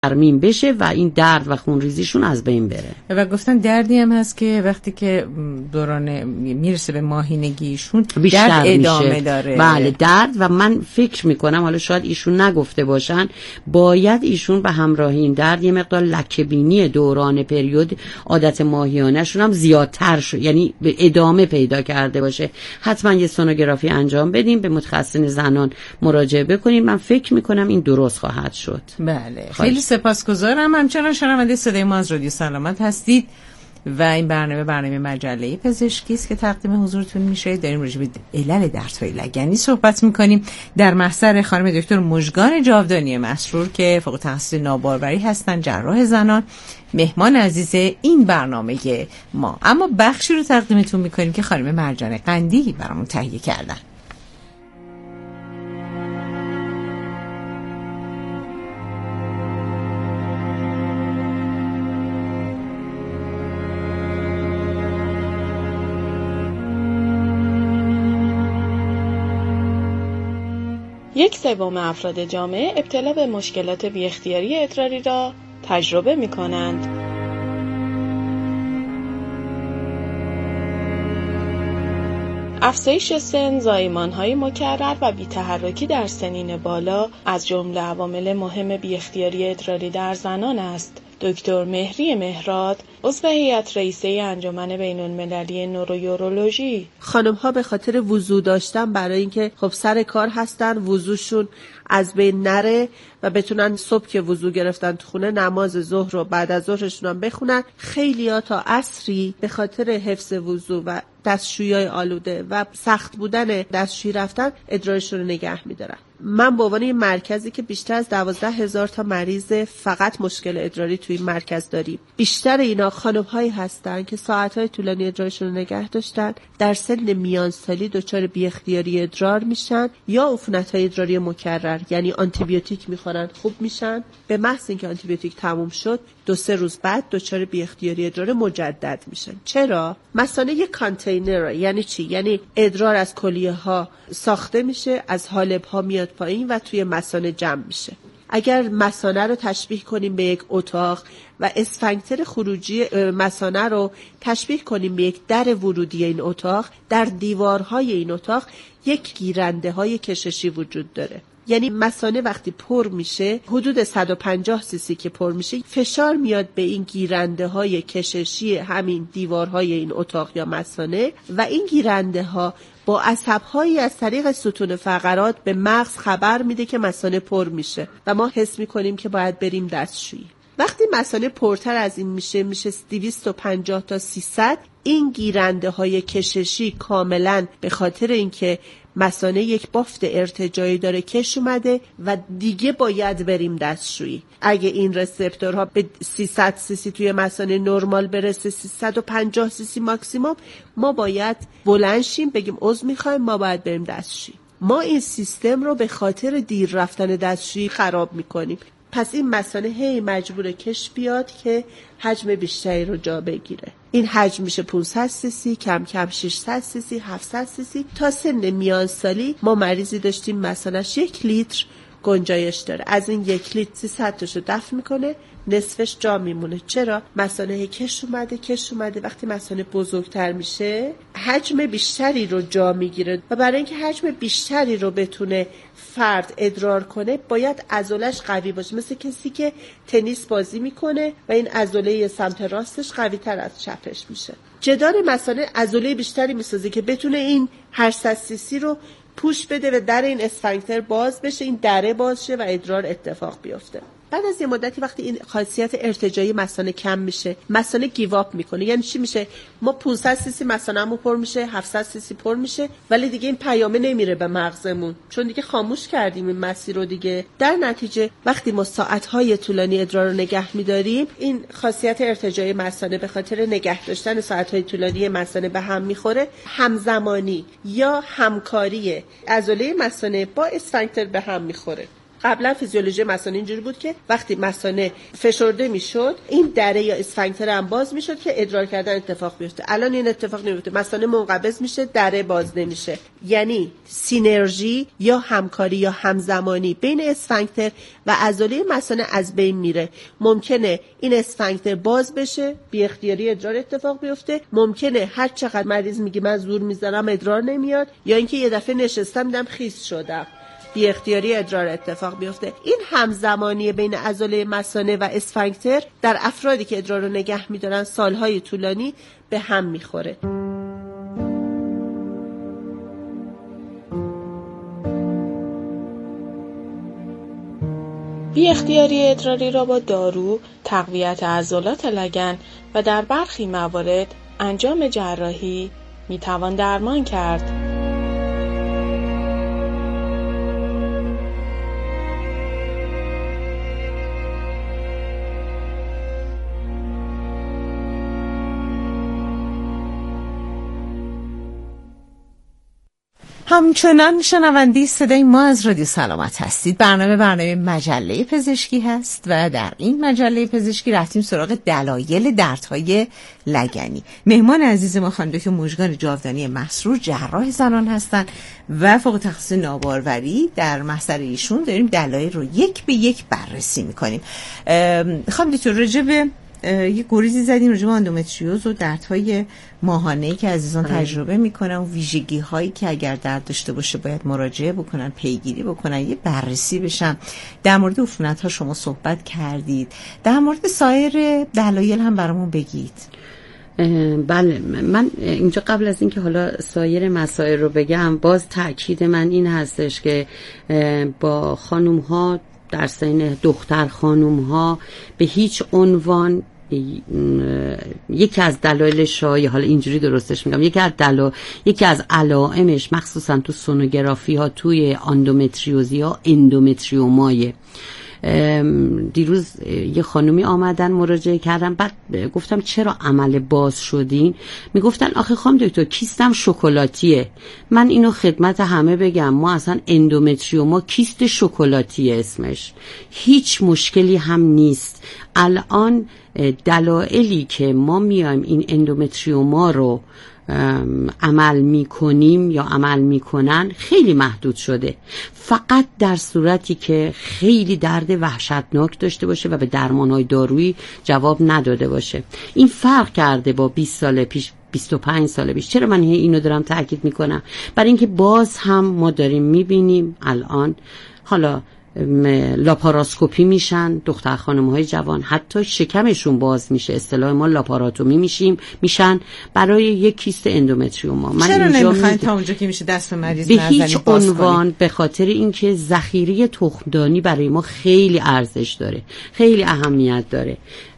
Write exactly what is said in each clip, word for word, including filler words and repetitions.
ترمیم بشه و این درد و خونریزیشون از بین بره. و گفتن دردی هم هست که وقتی که دوران میرسه به ماهینگیشون درد ادامه میشه. داره. بله درد. و من فکر میکنم حالا شاید ایشون نگفته باشن، باید ایشون به همراه این درد یه مقدار لکه‌بینی دوران پریود عادت ماهیانه شون هم زیادتر شد، یعنی به ادامه پیدا کرده باشه. حتما یه سونوگرافی انجام بدیم، به متخصص زنان مراجعه بکنیم. من فکر میکنم این درست خواهد شد. بله خیلی سپاسگزارم. همچنان شنونده صدای ما از رادیو سلامت هستید و این برنامه برنامه مجله پزشکی است که تقدیم حضورتون میشه. داریم راجع به علل دردهای لگنی صحبت میکنیم در محضر خانم دکتر مژگان جاودانی مسرور که فوق تخصص ناباروری هستن، جراح زنان، مهمان عزیز این برنامه ما. اما بخشی رو تقدیمتون میکنیم که خانم مرجان قندی برامون تهیه کردن. یک سوم افراد جامعه ابتلا به مشکلات بی اختیاری ادراری را تجربه می کنند. افزایش سن، زایمان‌های مکرر و بی‌تحرکی در سنین بالا از جمله عوامل مهم بی اختیاری ادراری در زنان است. دکتر مهری مهراد، عضو هیئت رئیسه انجمن بین‌المللی نورویورولوژی: خانم‌ها به خاطر وضو داشتن، برای اینکه خب سر کار هستن، وضوشون از بین نره و بتونن صبح که وضو گرفتن تو خونه نماز ظهر رو بعد از ظهرشون هم بخونن، خیلی‌ها تا عصری به خاطر حفظ وضو و دستشویی آلوده و سخت بودن دستشویی رفتن ادرارشون رو نگه می‌دارن. من به عنوان مرکزی که بیشتر از دوازده هزار تا مریض فقط مشکل ادراری توی مرکز داریم، بیشتر اینا خانم‌هایی هستن که ساعت‌های طولانی ادرارشون رو نگه داشتن، در سن میانسالی دچار بی اختیاری ادرار میشن یا عفونت‌های ادراری مکرر، یعنی آنتی بیوتیک میخورن خوب میشن، به محض اینکه آنتی بیوتیک تموم شد دو سه روز بعد دچار بی اختیاری ادرار مجدد میشن. چرا؟ مثانه یک کانتینر، یعنی چی؟ یعنی ادرار از کلیه ها ساخته میشه، از حالب ها میاد پایین و توی مثانه جمع میشه. اگر مثانه رو تشبیه کنیم به یک اتاق و اسفنکتر خروجی مثانه رو تشبیه کنیم به یک در ورودی این اتاق، در دیوارهای این اتاق یک گیرنده های کششی وجود داره. یعنی مثانه وقتی پر میشه، حدود صد و پنجاه سی سی که پر میشه، فشار میاد به این گیرنده های کششی همین دیوارهای این اتاق یا مثانه و این گیرنده ها با عصب‌هایی از طریق ستون فقرات به مغز خبر میده که مثانه پر میشه و ما حس میکنیم که باید بریم دستشویی. وقتی مثانه پرتر از این میشه، میشه دویست و پنجاه تا سیصد، این گیرنده های کششی کاملا به خاطر اینکه مثانه یک بافت ارتجاعی داره کش اومده و دیگه باید بریم دستشویی. اگه این رسپتورها به سیصد سی سی توی مثانه نرمال برسه، سیصد و پنجاه سی سی ماکسیموم، ما باید بلند شیم بگیم عضو میخوایم، ما باید بریم دستشویی. ما این سیستم رو به خاطر دیر رفتن دستشویی خراب میکنیم. پس این مثانه هی مجبور کش بیاد که حجم بیشتری رو جا بگیره. این حجم میشه پانصد سی سی، کم کم ششصد سی سی، هفتصد سی سی. تا سن میان سالی ما مریضی داشتیم مثانه‌اش یک لیتر گنجایش داره، از این یک لیتر سیصد تاشو دفع میکنه، نصفش جا میمونه. چرا؟ مثانه کش اومده کش اومده وقتی مثانه بزرگتر میشه حجم بیشتری رو جا میگیره و برای اینکه حجم بیشتری رو بتونه فرد ادرار کنه باید عضله‌اش قوی باشه، مثل کسی که تنیس بازی میکنه و این عضله سمت راستش قوی تر از چپش میشه. جدار مثانه عضله بیشتری میسازه که بتونه این هشتصد سی سی رو پوش بده و در این اسفنکتر باز بشه، این دره باز شه و ادرار اتفاق بیفته. بعد از یه مدتی وقتی این خاصیت ارتجاعی مثانه کم میشه، مثانه گیواب میکنه. یعنی چی میشه؟ ما پانصد سی سی مثانه‌مون پر میشه، هفتصد سی سی پر میشه، ولی دیگه این پیامه نمیره به مغزمون چون دیگه خاموش کردیم این مسیر رو دیگه. در نتیجه وقتی ما ساعت‌های طولانی ادرار رو نگه می‌داریم، این خاصیت ارتجاعی مثانه به خاطر نگه داشتن ساعت‌های طولانی مثانه به هم میخوره. همزمانی یا همکاری عضله مثانه با اسفنکتر به هم میخوره. قبلا فیزیولوژی مثانه اینجوری بود که وقتی مثانه فشرده میشد این دره یا اسفنکتر هم باز میشد که ادرار کردن اتفاق بیفته. الان این اتفاق نمیفته، مثانه منقبض میشه، دره باز نمیشه. یعنی سینرژی یا همکاری یا همزمانی بین اسفنکتر و عضله مثانه از بین میره. ممکنه این اسفنکتر باز بشه، بی اختیاری ادرار اتفاق بیفته. ممکنه هر چقدر مریض میگه من زور میزنم ادرار نمیاد، یا اینکه یه دفعه نشستم دیدم خیس شدم، بی اختیاری ادرار اتفاق بیفته. این همزمانی بین عضله مثانه و اسفنکتر در افرادی که ادرار رو نگه میدارن سالهای طولانی به هم میخوره. بی اختیاری ادراری را با دارو، تقویت عضلات لگن و در برخی موارد انجام جراحی میتوان درمان کرد. همچنان شنونده صدای ما از رادیو سلامت هستید. برنامه برنامه مجله پزشکی هست و در این مجله پزشکی رفتیم سراغ دلایل دردهای لگنی. مهمان عزیز ما خانم دکتر مژگان جاودانی مسرور جراح زنان هستند و فوق تخصص ناباروری. در محضر ایشون داریم دلایل رو یک به یک بررسی میکنیم. خانم دکتر راجع به یه گریزی زدیم راجع به اندومتریوز و دردهای ماهانه‌ای که عزیزان تجربه میکنن و ویژگی هایی که اگر درد داشته باشه باید مراجعه بکنن، پیگیری بکنن، یه بررسی بشن. در مورد عفونت ها شما صحبت کردید، در مورد سایر دلایل هم برامون بگید. بله، من اینجا قبل از اینکه حالا سایر مسائل رو بگم باز تأکید من این هستش که با خانوم ها در سن دختر خانوم ها به هیچ عنوان یکی از دلایل شایع، حالا اینجوری درستش میگم، یکی از دلایل یکی از علائمش مخصوصا تو سونوگرافی ها توی اندومتریوزی ها اندومتریومایه. دیروز یه خانومی آمدن مراجعه کردن، بعد گفتم چرا عمل باز شدین؟ میگفتن آخه خانم دکتر کیستم شکلاتیه. من اینو خدمت همه بگم، ما اصلا اندومتریوما کیست شکلاتیه اسمش، هیچ مشکلی هم نیست. الان دلایلی که ما میایم این اندومتریوما رو عمل میکنیم یا عمل میکنن خیلی محدود شده، فقط در صورتی که خیلی درد وحشتناک داشته باشه و به درمانهای دارویی جواب نداده باشه. این فرق کرده با بیست سال پیش، بیست و پنج سال پیش. چرا من اینو دارم تاکید میکنم؟ برای اینکه باز هم ما داریم میبینیم الان حالا لاپاراسکوپی میشن دختر خانم های جوان، حتی شکمشون باز میشه، اصطلاح ما لاپاراتومی میشیم میشن برای یک کیست اندومتریوما. من چرا نمیخواین تا اونجا که میشه دست به مریض به هیچ عنوان؟ به خاطر اینکه ذخیره تخمدانی برای ما خیلی ارزش داره، خیلی اهمیت داره.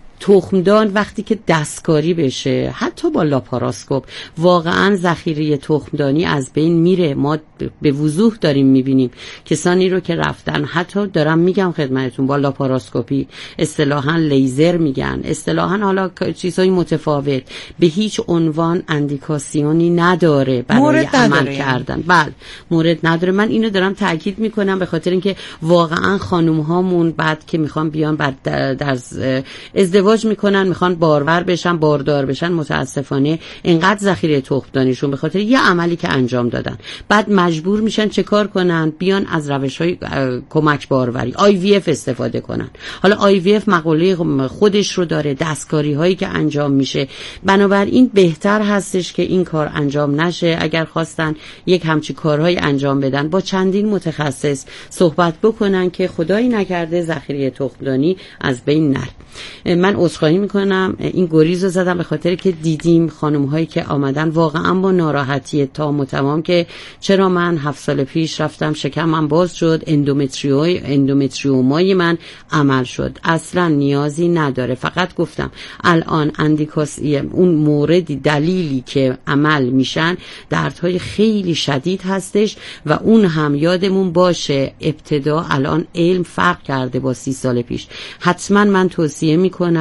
تخمدان وقتی که دستکاری بشه حتی با لاپاراسکوپ واقعا ذخیره تخمدانی از بین میره. ما به وضوح داریم میبینیم کسانی رو که رفتن، حتی دارم میگم خدمتتون، با لاپاراسکوپی، اصطلاحاً لیزر میگن، اصطلاحاً حالا چیزهای متفاوت، به هیچ عنوان اندیکاسیونی نداره برای عمل کردن. بله مورد نداره. من اینو دارم تاکید میکنم به خاطر اینکه واقعا خانم هامون بعد که میخوان بیان بعد در ازدواج میکنن، میخوان بارور بشن، باردار بشن، متاسفانه اینقدر ذخیره تخمدانیشون به خاطر یه عملی که انجام دادن بعد مجبور میشن چه کار کنن؟ بیان از روش‌های کمک باروری آی وی اف استفاده کنن. حالا آی وی اف مقوله خودش رو داره، دستکاری هایی که انجام میشه، بنابراین بهتر هستش که این کار انجام نشه. اگر خواستن یک همچین کارهای انجام بدن با چندین متخصص صحبت بکنن که خدایی نکرده ذخیره تخمدانی از بین نره. من عذرخواهی میکنم این گریز رو زدم به خاطر که دیدیم خانم هایی که آمدن واقعا با ناراحتی تام و تمام که چرا من هفت سال پیش رفتم شکمم باز شد، اندومتریوی اندومتریومای من عمل شد. اصلا نیازی نداره. فقط گفتم الان اندیکاسی اون موردی دلیلی که عمل میشن دردهای خیلی شدید هستش و اون هم یادمون باشه ابتدا الان علم فرق کرده با سی سال پیش. حتما من توصیه میکنم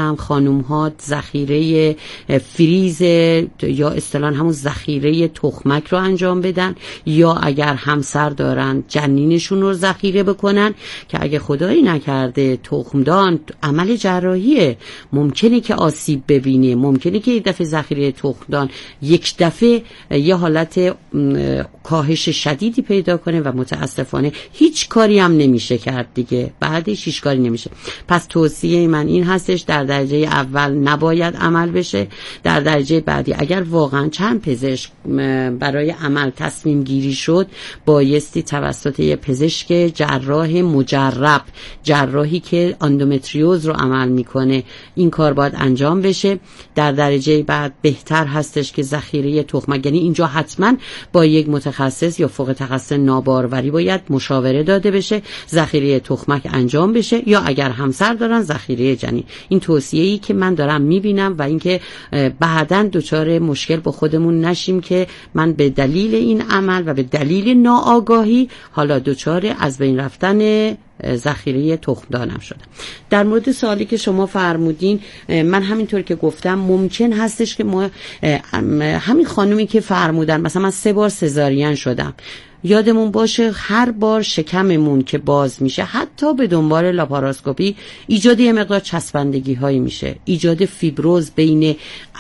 میکنم خانوم ها ذخیره فریز یا اصطلاحاً همون ذخیره تخمک رو انجام بدن، یا اگر همسر دارن جنینشون رو ذخیره بکنن که اگه خدایی نکرده تخمدان عمل جراحیه، ممکنه که آسیب ببینه، ممکنه که یک دفعه ذخیره تخمدان یک دفعه یه حالت کاهش شدیدی پیدا کنه و متاسفانه هیچ کاری هم نمیشه کرد دیگه، بعدش هیچ کاری نمیشه. پس توصیه من این هستش در درجه اول نباید عمل بشه. در درجه بعدی اگر واقعا چند پزشک برای عمل تصمیم گیری شد، بایستی توسط یه پزشک جراح مجرب، جراحی که اندومتریوز رو عمل میکنه، این کار باید انجام بشه. در درجه بعد بهتر هستش که ذخیره تخمک، یعنی اینجا حتما با یک متخصص یا فوق تخصص ناباروری باید مشاوره داده بشه، ذخیره تخمک انجام بشه، یا اگر همسر دارن ذخیره جنین. این توصیه‌ای که من دارم میبینم و اینکه بعداً دچار مشکل با خودمون نشیم که من به دلیل این عمل و به دلیل ناآگاهی حالا دچار از بین رفتن ذخیره تخمدانم شدم. در مورد سوالی که شما فرمودین، من همینطور که گفتم ممکن هستش که ما همین خانومی که فرمودن مثلا من سه بار سزارین شدم، یادمون باشه هر بار شکممون که باز میشه حتی به دنبال لاپاراسکوپی ایجاد یه مقدار چسبندگی هایی میشه، ایجاد فیبروز بین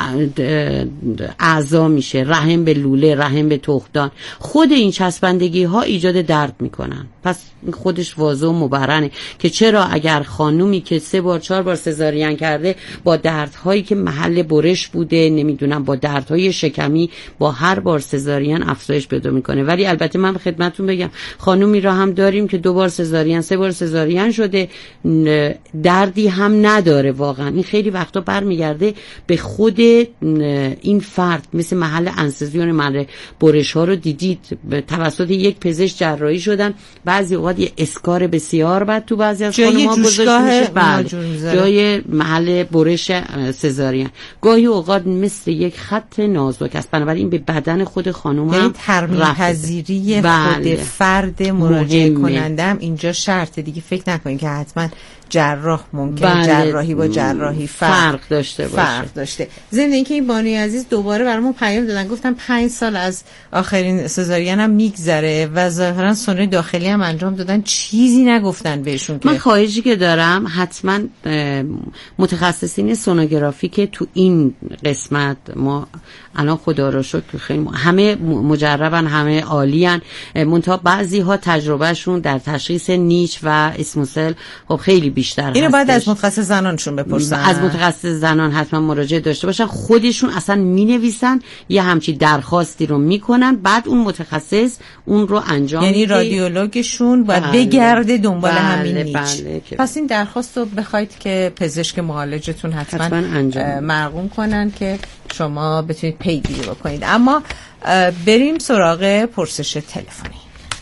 اعضا میشه، رحم به لوله، رحم به تخمدان. خود این چسبندگی ها ایجاد درد میکنن. پس خودش واضح و مبرهنه که چرا اگر خانومی که سه بار چهار بار سزارین کرده با دردهایی که محل برش بوده، نمیدونم با دردهای شکمی، با هر بار سزارین افزایش پیدا میکنه. ولی البته من خدمتتون بگم خانومی را هم داریم که دو بار سزارین، سه بار سزارین شده، دردی هم نداره. واقعا این خیلی وقتا برمیگرده به خود این فرد. مثل محل انسیزیون، محل برش ها رو دیدید توسط یک پزشک جراحی شدن، بعضی اوقات یه اسکار بسیار بد تو بعضی از خانم‌ها گذاشته میشه، بله جای محل برش سزارین. گاهی اوقات مثل یک خط نازک است. بنابراین به بدن خود خانم هم یعنی ترمیم پذیری خود فرد مراجعه کننده هم اینجا شرطه دیگه. فکر نکنین که حتما جراح ممکنه بله. جراحی با جراحی فرق, فرق داشته باشه. فرق داشته. ضمن اینکه این بانوی عزیز دوباره برامون پیام دادن، گفتن پنج سال از آخرین سزارین هم میگذره و ظاهرا سونار داخلی هم انجام دادن، چیزی نگفتن بهشون. من خواهشی که دارم حتما متخصصین سونوگرافی که تو این قسمت ما الان خدا رو شکر خیلی همه مجربن، همه عالیان، منتها بعضی ها تجربهشون در تشخیص نیچ و اسموسل خب خیلی بیشتر هست. اینو باید از متخصص زنانشون بپرسن. از متخصص زنان حتما مراجعه داشته باشن. خودشون اصلا مینویسن یه همچی درخواستی رو میکنن، بعد اون متخصص اون رو انجام یعنی رادیولوگشون باید بله. بگرده دنبال بله. همین نیچ. بله. پس این درخواست رو بخواید که پزشک معالجتون حتما, حتما مرقوم کنن که شما بتونید پیگیری بکنید. اما بریم سراغ پرسش تلفنی.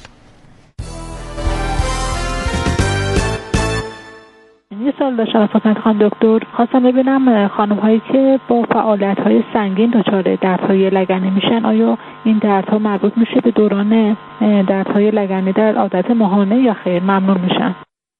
یه سوال داشتم خدمت خانم دکتر. خواستم ببینم خانم هایی که با فعالیت های سنگین دچار دردهای لگنی میشن، آیا این دردها مربوط میشه به دوران دردهای لگنی در عادت ماهانه یا خیر؟ ممنون میشن.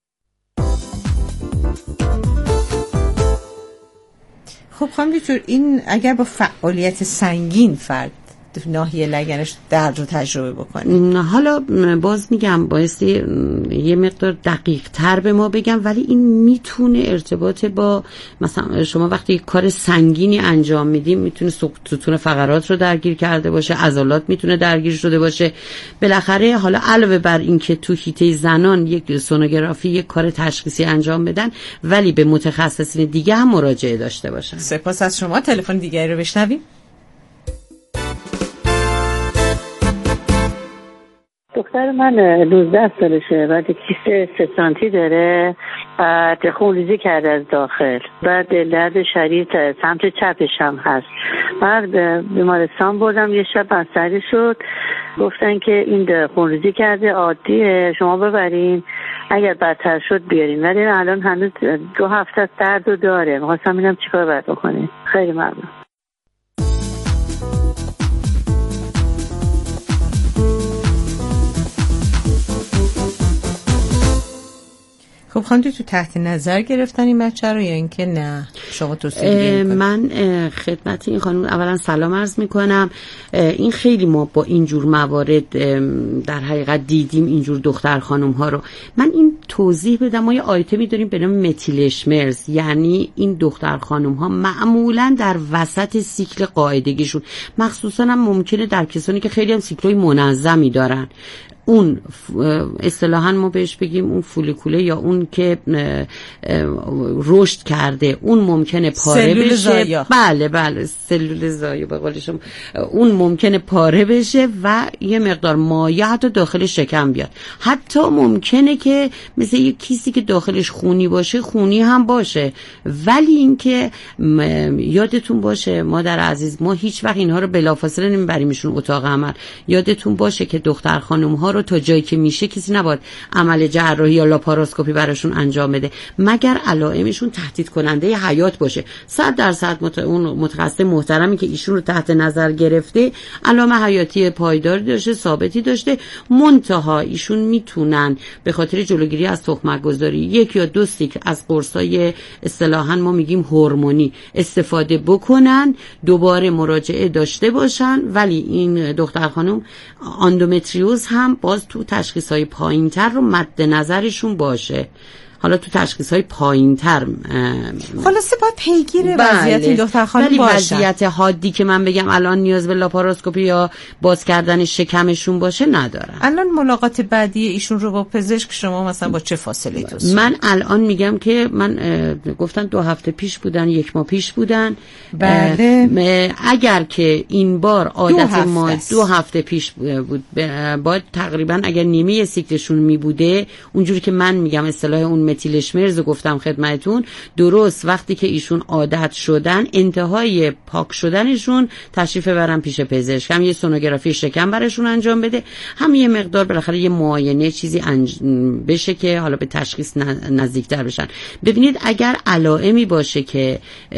خب خانم دکتر، این اگر با فعالیت سنگین فرد ناحیه لگنش درد رو تجربه بکنه، حالا باز میگم بایستی یه مقدار دقیق تر به ما بگم، ولی این میتونه ارتباط با مثلا شما وقتی کار سنگینی انجام میدیم میتونه ستون فقرات رو درگیر کرده باشه، عضلات میتونه درگیر شده باشه. بالاخره حالا علاوه بر این که تو حیطه زنان یک سونوگرافی یک کار تشخیصی انجام بدن، ولی به متخصصین دیگه هم مراجعه داشته باشن. سپاس از شما. تلفن دیگری رو بشنویم. دختر من نوزده سالشه، بعد کیسه سه سانتی داره، بعد خونریزی کرده از داخل، بعد درد شدید سمت چپش هم هست. بعد بیمارستان بردم، یه شب بستری شد، گفتن که این خونریزی کرده، عادیه، شما ببرین، اگر بدتر شد بیارین. ولی الان هنوز دو هفته از درد رو داره. می‌خواستم ببینم چیکار باید بکنین. خیلی ممنون. خب خانم تو تحت نظر گرفتن این بچه رو یا اینکه نه شما توصیه می‌کنید؟ من خدمت این خانم اولا سلام عرض میکنم. این خیلی ما با اینجور موارد در حقیقت دیدیم اینجور دختر خانم ها رو. من این توضیح بدم، ما یه آیتمی داریم به نام متیل اشمرز، یعنی این دختر خانم ها معمولا در وسط سیکل قاعدگیشون، مخصوصا هم ممکنه در کسانی که خیلی هم سیکل‌های منظمی دارن، اون اصطلاحاً ما بهش بگیم اون فولیکوله یا اون که رشد کرده اون ممکنه پاره بشه. زایا. بله بله سلول زایا به قول شما، اون ممکنه پاره بشه و یه مقدار مایع حتی داخل شکم بیاد. حتی ممکنه که مثل یه کیسی که داخلش خونی باشه خونی هم باشه. ولی اینکه یادتون باشه مادر عزیز، ما هیچ وقت اینها رو بلافاصله نمیبریمشون اتاق عمل. یادتون باشه که دختر خانم ها رو تا جایی که میشه کسی نباید عمل جراحی یا لاپاراسکوپی براشون انجام بده مگر علائمشون تهدید کننده حیات باشه. صد درصد مت... اون متخصص محترمی که ایشون رو تحت نظر گرفته علائم حیاتی پایداری داشته، ثابتی داشته، منتها ایشون میتونن به خاطر جلوگیری از تخمک گذاری یک یا دو سیکل از قرصای اصطلاحاً ما میگیم هورمونی استفاده بکنن، دوباره مراجعه داشته باشن. ولی این دختر خانم اندومتریوز هم باز تو تشخیص‌های پایین‌تر رو مد نظرشون باشه. حالا تو تشخیص‌های پایین‌تر خلاصه باید پیگیر وضعیت این دختر خانم باشن. وضعیت حادی که من بگم الان نیاز به لاپاراسکوپی یا باز کردن شکمشون باشه ندارن. الان ملاقات بعدی ایشون رو با پزشک شما مثلا با چه فاصله توصیه؟ من الان میگم که من گفتن دو هفته پیش بودن، یک ماه پیش بودن. بله. اگر که این بار عادت ما دو هفته پیش بود، باید تقریبا اگر نیمه سیکلشون می بوده اونجوری که من میگم اصطلاح اون متیل اشمرز رو گفتم خدمتون، درست وقتی که ایشون عادت شدن انتهای پاک شدنشون تشریف ببرن پیش پزشک، هم یه سونوگرافی شکم براشون انجام بده، هم یه مقدار بالاخره یه معاینه چیزی انج... بشه که حالا به تشخیص نزدیکتر بشن. ببینید اگر علائمی باشه که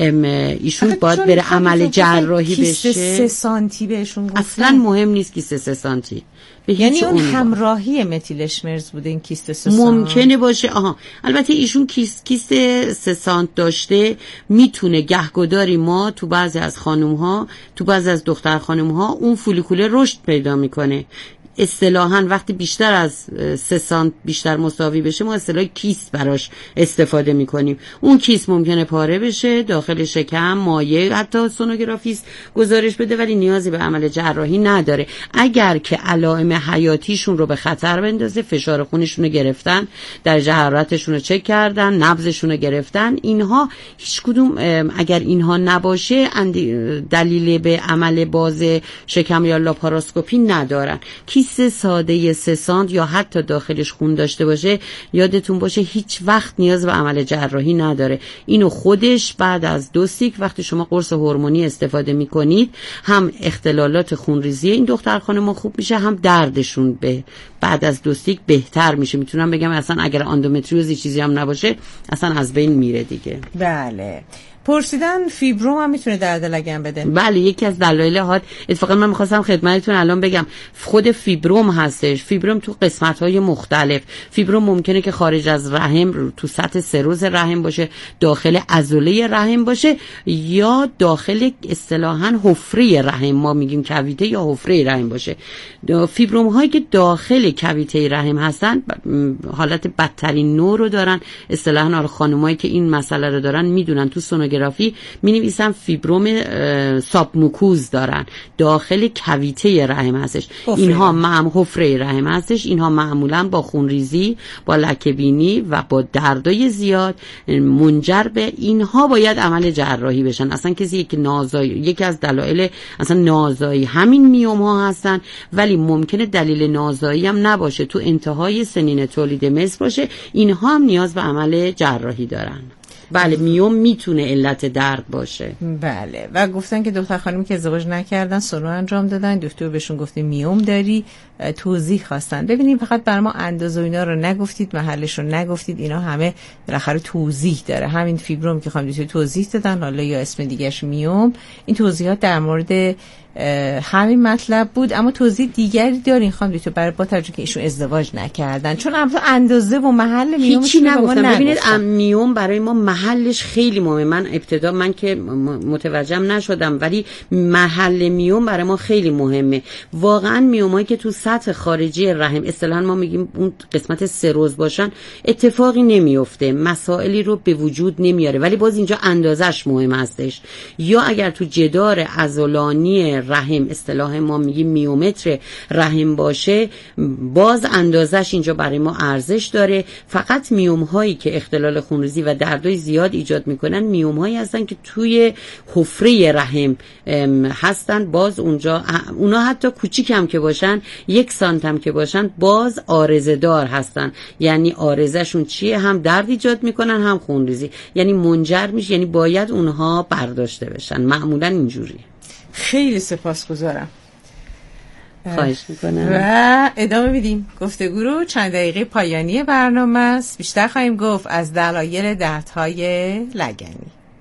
ایشون باید بره عمل جراحی بشه، سه سانتی بهشون گفتن اصلا مهم نیست کیست سه سانتی، یعنی اون همراهی متیل اشمرز بوده این کیست سه سانت ممکنه باشه. آها البته ایشون کیست کیست سه سانت داشته، میتونه گهگداری ما تو بعضی از خانم ها تو بعضی از دختر خانم ها اون فولیکوله رشد پیدا میکنه. اصطلاحاً وقتی بیشتر از سه سانت بیشتر مساوی بشه ما اصطلاح کیست براش استفاده میکنیم. اون کیست ممکنه پاره بشه داخل شکم، مایع، حتی سونوگرافیست گزارش بده ولی نیازی به عمل جراحی نداره. اگر که علائم حیاتیشون رو به خطر بندازه، فشار خونشون رو گرفتن، درجه حرارتشون رو چک کردن، نبضشون رو گرفتن، اینها هیچ کدوم اگر اینها نباشه دلیل به عمل باز شکم یا لاپاراسکوپی ندارن. کیست ساده سه سانت یا حتی داخلش خون داشته باشه یادتون باشه هیچ وقت نیاز به عمل جراحی نداره. اینو خودش بعد از دو سیک وقتی شما قرص هورمونی استفاده میکنید هم اختلالات خونریزی این دختر خانم خوب میشه، هم دردشون به بعد از دو سیک بهتر میشه. میتونم بگم اصلا اگر اندومتریوزی چیزی هم نباشه اصلا از بین میره دیگه. بله. پرسیدن فیبروم هم میتونه درد لگن بده؟ بله یکی از دلایل حاد. اتفاقا من میخواستم خدمتتون الان بگم خود فیبروم هستش. فیبروم تو قسمت‌های مختلف. فیبروم ممکنه که خارج از رحم تو سطح سروز رحم باشه، داخل عضله رحم باشه یا داخل اصطلاحاً حفره رحم، ما میگیم کویته یا حفره رحم باشه. فیبروم هایی که داخل کویته رحم هستن حالت بدترین نوع رو دارن. اصطلاحاً خانمایی که این مسئله رو دارن میدونن تو سونوگرافی می نویسن فیبروم سابموکوز دارن، داخل کویته رحم هستش. اینها معمولا حفره رحم هستش. اینها معمولا با خونریزی، با لکه‌بینی و با دردای زیاد منجر به اینها باید عمل جراحی بشن. اصلا کسی که نازایی، یکی از دلایل اصلا نازایی همین میوم ها هستن، ولی ممکنه دلیل نازایی هم نباشه، تو انتهای سنین تولید مثل باشه. اینها هم نیاز به عمل جراحی دارن. بله میوم میتونه علت درد باشه. بله. و گفتن که دختر خانمی که ازدواج نکردن سونو انجام دادن، دکتر بهشون گفته میوم داری، توضیح خواستن. ببینیم فقط بر ما اندازه اینا رو نگفتید، محلش رو نگفتید، اینا همه بالاخره توضیح داره. همین فیبروم که خانم دکتر توضیح دادن، حالا یا اسم دیگه‌اش میوم، این توضیحات در مورد همین مطلب بود. اما توضیح دیگری دارین خانم دکتر برای با توجه که ایشون ازدواج نکردن؟ چون اندازه و محل میوم هیچی نگفتم. ببینید میوم برای ما محلش خیلی مهمه. من ابتدا من که متوجهم نشدم، ولی محل میوم برای ما خیلی مهمه. واقعا میومایی که تو سطح خارجی رحم، اصطلاحاً ما میگیم اون قسمت سروز باشن، اتفاقی نمیفته، مسائلی رو به وجود نمیاره، ولی باز اینجا اندازش مهم هستش. یا اگر تو جدار عضلانی رحم، اصطلاح ما میگیم میومتر رحم باشه، باز اندازش اینجا برای ما ارزش داره. فقط میوم هایی که اختلال خونریزی و دردای زیاد ایجاد میکنن میوم هایی هستن که توی حفره رحم هستن. باز اونجا اونا حتی کوچیک هم که باشن، یک سانت هم که باشن، باز عارضه دار هستن. یعنی عارضهشون چیه؟ هم درد ایجاد میکنن هم خونریزی، یعنی منجر میشه، یعنی باید اونها برداشته بشن. معمولا اینجوری. خیلی سپاسگزارم. خواهش میکنم. و ادامه میدیم گفتگو رو. چند دقیقه پایانی برنامه است. بیشتر خواهیم گفت از دلایل دردهای لگنی.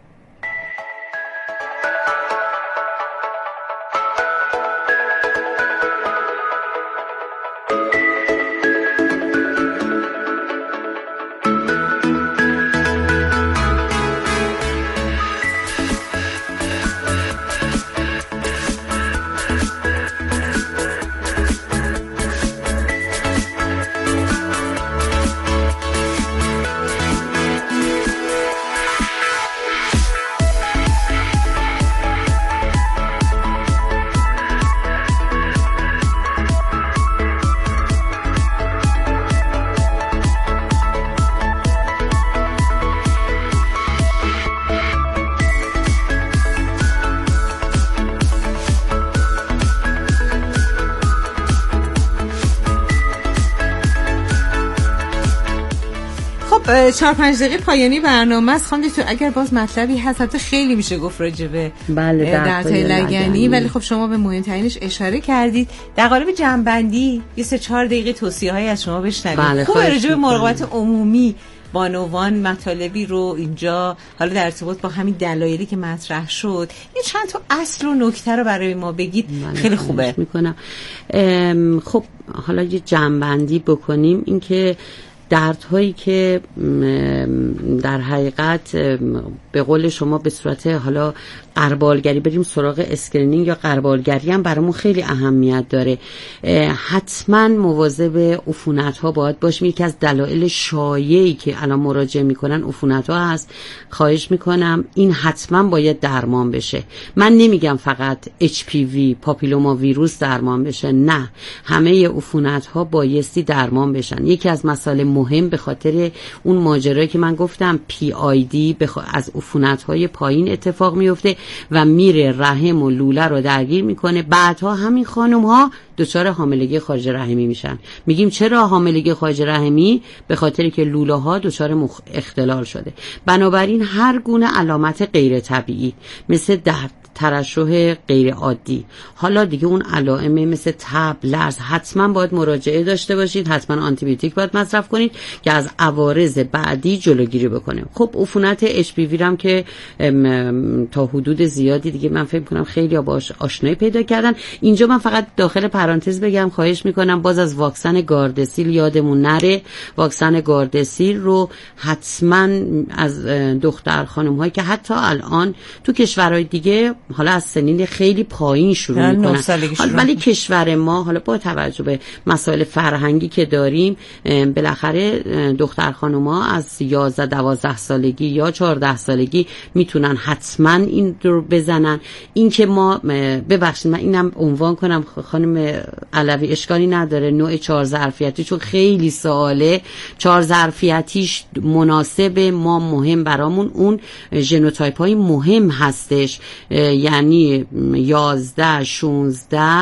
چهار پنج دقیقه پایانی برنامه است. خانم دکتر اگر باز مطلبی هست، حتی خیلی میشه گفت راجع به دردهای لگنی، ولی خب شما به مهمترینش اشاره کردید. در قالب جمع‌بندی یه سه چهار دقیقه توصیه‌های از شما بشنویم. خب راجع به مراقبت عمومی بانوان مطالبی رو اینجا حالا در ارتباط با همین دلایلی که مطرح شد، این چند تا اصل و نکته رو برای ما بگید. خیلی خوبه. میکنم. خب حالا یه جمع‌بندی بکنیم. این که دردهایی که در حقیقت به قول شما به صورت حالا قربالگری بریم سراغ اسکرینینگ یا قربالگری هم برامون خیلی اهمیت داره. حتما مواظب عفونت ها باید باشیم. یکی از دلایل شایعی که الان مراجعه میکنن عفونت ها هست. خواهش میکنم این حتما باید درمان بشه. من نمیگم فقط اچ پی وی پاپیلوما ویروس درمان بشه، نه، همه عفونت ها بایستی درمان بشن. یکی از مسائل مهم به خاطر اون ماجرایی که من گفتم پی آی دی بخ... از عفونت های پایین اتفاق میفته و میره رحم و لوله رو درگیر میکنه. بعدها همین خانم ها دچار حاملگی خارج رحمی میشن. میگیم چرا حاملگی خارج رحمی؟ به خاطر که لوله ها دچار مخ... اختلال شده. بنابراین هر گونه علامت غیر طبیعی مثل درد، ترشح غیر عادی، حالا دیگه اون علائم مثل تب، لرز، حتما باید مراجعه داشته باشید. حتما آنتی بیوتیک باید مصرف کنید که از عوارض بعدی جلوگیری بکنه. خب عفونت اچ پی وی هم که تا حدود زیادی دیگه من فکر کنم خیلی باهاش آشنایی پیدا کردن. اینجا من فقط داخل پرانتز بگم، خواهش میکنم باز از واکسن گاردسیل یادمون نره. واکسن گاردسیل رو حتما از دختر خانم هایی که حتی الان تو کشورهای دیگه حالا از سنین خیلی پایین شروع میکنن، حالا ولی کشور ما حالا با توجه به مسائل فرهنگی که داریم بالاخره دختر خانوما از یازده دوازده سالگی یا چهارده سالگی میتونن حتما این رو بزنن. این که ما ببخشید من اینم عنوان کنم خانم علوی، اشکالی نداره نوع چهار ظرفیتی، چون خیلی سواله چهار ظرفیتیش مناسب ما، مهم برامون اون ژنوتایپ های مهم هستش، یعنی یازده، شونزده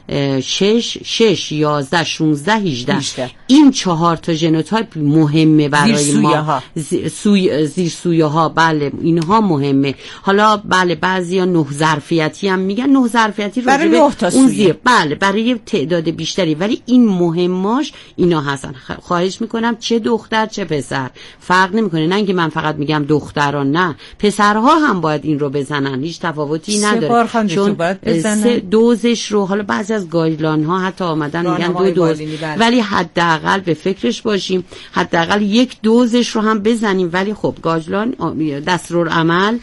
شش شش یازده شانزده هجده این چهار تا ژنوتایپ مهمه برای ما. سوی زیر سویه ها بله اینها مهمه. حالا بله بعضیا نه ظرفیتی هم میگن، نه ظرفیتی رو برای نه تا سویه بله برای تعداد بیشتری، ولی این مهماش اینا هستن. خواهش میکنم چه دختر چه پسر فرق نمیکنه، نه اینکه من فقط میگم دختران، نه پسرها هم باید این رو بزنن، هیچ تفاوتی نداره. چون سه دوزش رو حالا بعضی از گایدلاین ها حتی آمدن میگن دو دوز، ولی حداقل به فکرش باشیم حداقل یک دوزش رو هم بزنیم. ولی خب گایدلاین دستورالعمل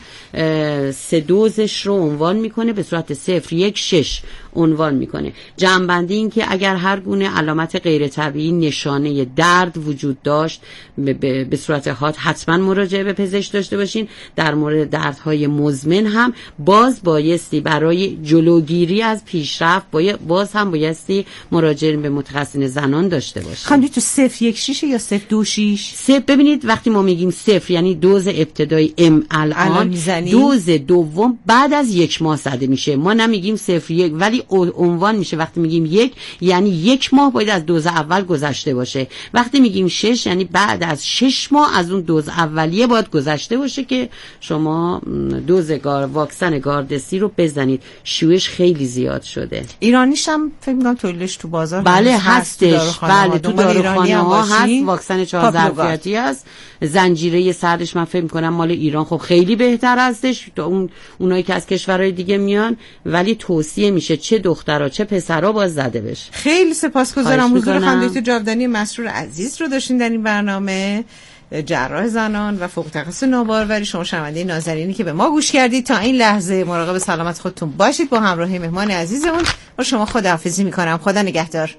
سه دوزش رو عنوان میکنه به صورت صفر یک شش عنوان میکنه. جنبندی این که اگر هر گونه علامت غیر طبیعی نشانه درد وجود داشت به, به صورت حاد حتما مراجعه به پزشک داشته باشین. در مورد دردهای مزمن هم باز بایستی برای جلوگیری از پیشرفت باز هم بایستی مراجعه به متخصص زنان داشته باشین. خانم تو صفر یک شش یا صفر دو شش؟ صفر ببینید وقتی ما میگیم صفر یعنی دوز ابتدایی ام الان، دوز دوم بعد از یک ماه زده میشه. ما نمیگیم صفر یک ولی عنوان میشه. وقتی میگیم یک یعنی یک ماه باید از دوز اول گذشته باشه. وقتی میگیم شش یعنی بعد از شش ماه از اون دوز اولیه باید گذشته باشه که شما دوز گار واکسن گاردسی رو بزنید. شیوعش خیلی زیاد شده. ایرانیش هم فکر می‌کنم تولیدش تو بازار بله هستش. بله تو داروخانه ها هست. واکسن چهار ظرفیتی هست. زنجیره سردش من فکر می‌کنم مال ایران خب خیلی بهتر هستش تا اون اونایی که از کشورهای دیگه میان، ولی توصیه میشه چه دخترها چه پسرها باز زده بشه. خیلی سپاسگزارم. حضور خانم دکتر جاودانی مسرور عزیز رو داشتین در این برنامه، جراح زنان و فوق تخصص نوباروری. شما شنونده نازنینی که به ما گوش کردید تا این لحظه مراقب سلامت خودتون باشید. با همراهی مهمان عزیزمون با شما خداحافظی میکنم. خدا نگهدار.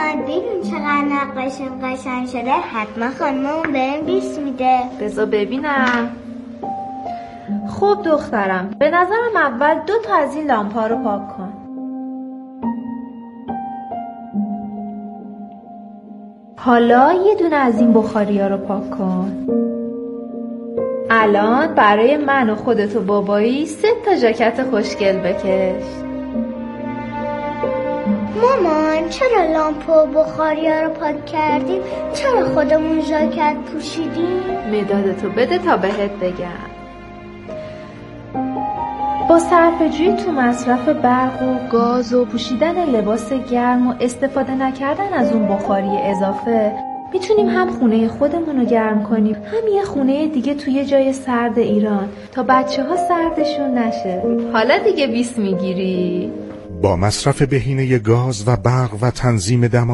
مامان ببین چقدر نقاشیم قشنگ شده. حتما خانممون بهم بیست میده. بذار ببینم. خب دخترم، به نظرم اول دو تا از این لامپا رو پاک کن. حالا یه دونه از این بخاریا رو پاک کن. الان برای من و خودت و بابایی سه تا ژاکت خوشگل بکش. مامان چرا لامپ و بخاریا رو پاک کردیم؟ چرا خودمون ژاکت پوشیدیم؟ مدادتو بده تا بهت بگم. با صرفه‌جویی تو مصرف برق و گاز و پوشیدن لباس گرم و استفاده نکردن از اون بخاری اضافه میتونیم هم خونه خودمون رو گرم کنیم، هم یه خونه دیگه توی جای سرد ایران تا بچه ها سردشون نشه. حالا دیگه بیست میگیری؟ با مصرف بهینه گاز و برق و تنظیم دما